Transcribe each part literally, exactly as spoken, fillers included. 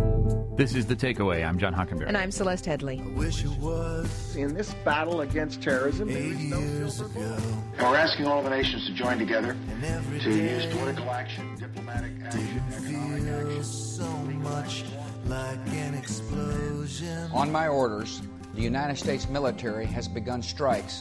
This is The Takeaway. I'm John Hockenberry. And I'm Celeste Headley. I wish it was in this battle against terrorism. eight years ago. And we're asking all the nations to join together to use political action, diplomatic action, economic action. So much like an explosion. On my orders, the United States military has begun strikes.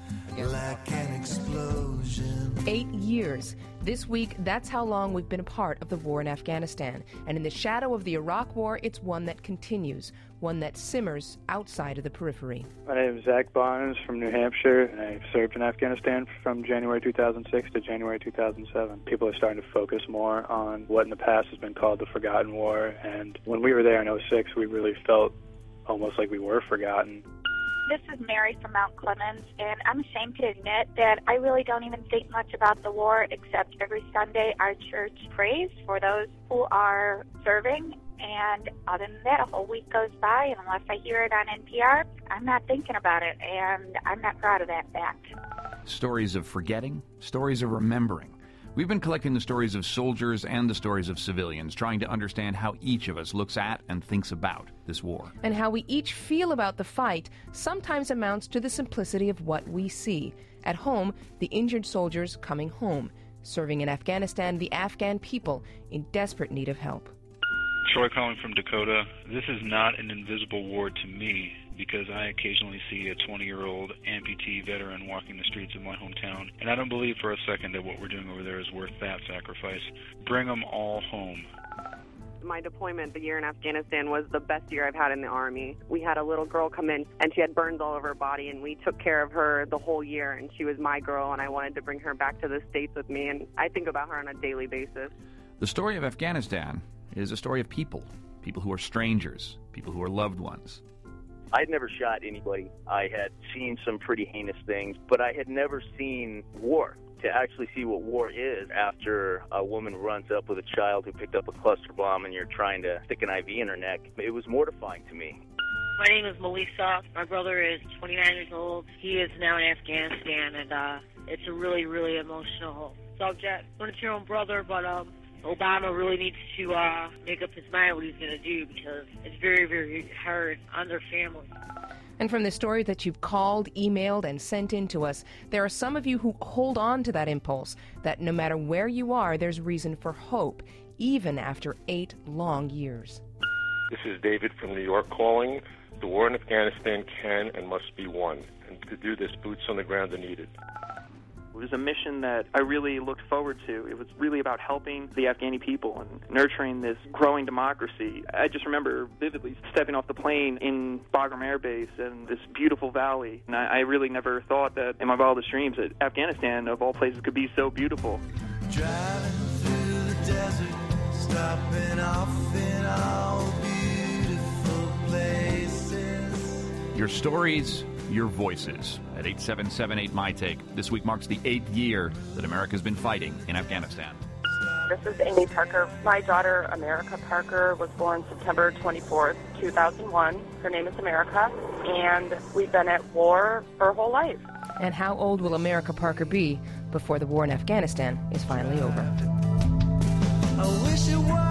Like an explosion. Eight years. This week, that's how long we've been a part of the war in Afghanistan. And in the shadow of the Iraq War, it's one that continues, one that simmers outside of the periphery. My name is Zach Barnes from New Hampshire, and I served in Afghanistan from January two thousand six to January two thousand seven. People are starting to focus more on what in the past has been called the Forgotten War, and when we were there in oh six, we really felt almost like we were forgotten. This is Mary from Mount Clemens, and I'm ashamed to admit that I really don't even think much about the war, except every Sunday our church prays for those who are serving. And other than that, a whole week goes by, and unless I hear it on N P R, I'm not thinking about it, and I'm not proud of that fact. Stories of forgetting, stories of remembering. We've been collecting the stories of soldiers and the stories of civilians, trying to understand how each of us looks at and thinks about this war. And how we each feel about the fight sometimes amounts to the simplicity of what we see. At home, the injured soldiers coming home. Serving in Afghanistan, the Afghan people in desperate need of help. Troy calling from Dakota. This is not an invisible war to me because I occasionally see a twenty-year-old amputee veteran walking the streets of my hometown, and I don't believe for a second that what we're doing over there is worth that sacrifice. Bring them all home. My deployment, the year in Afghanistan, was the best year I've had in the Army. We had a little girl come in, and she had burns all over her body, and we took care of her the whole year, and she was my girl, and I wanted to bring her back to the States with me, and I think about her on a daily basis. The story of Afghanistan is a story of people, people who are strangers, people who are loved ones. I'd never shot anybody. I had seen some pretty heinous things, but I had never seen war. To actually see what war is after a woman runs up with a child who picked up a cluster bomb and you're trying to stick an I V in her neck, it was mortifying to me. My name is Melissa. My brother is twenty-nine years old. He is now in Afghanistan, and uh, it's a really, really emotional subject. When it's your own brother, but um, Obama really needs to uh, make up his mind what he's going to do because it's very, very hard on their family. And from the story that you've called, emailed, and sent in to us, there are some of you who hold on to that impulse, that no matter where you are, there's reason for hope, even after eight long years. This is David from New York calling. The war in Afghanistan can and must be won, and to do this, boots on the ground are needed. It was a mission that I really looked forward to. It was really about helping the Afghani people and nurturing this growing democracy. I just remember vividly stepping off the plane in Bagram Air Base in this beautiful valley. And I, I really never thought that in my wildest dreams that Afghanistan, of all places, could be so beautiful. Driving through the desert, stopping off in all beautiful places. Your stories, your voices. At eight seven seven eight, my take. This week marks the eighth year that America's been fighting in Afghanistan. This is Amy Parker. My daughter, America Parker, was born September twenty-fourth, two thousand one. Her name is America, and we've been at war for her whole life. And how old will America Parker be before the war in Afghanistan is finally over? I wish it was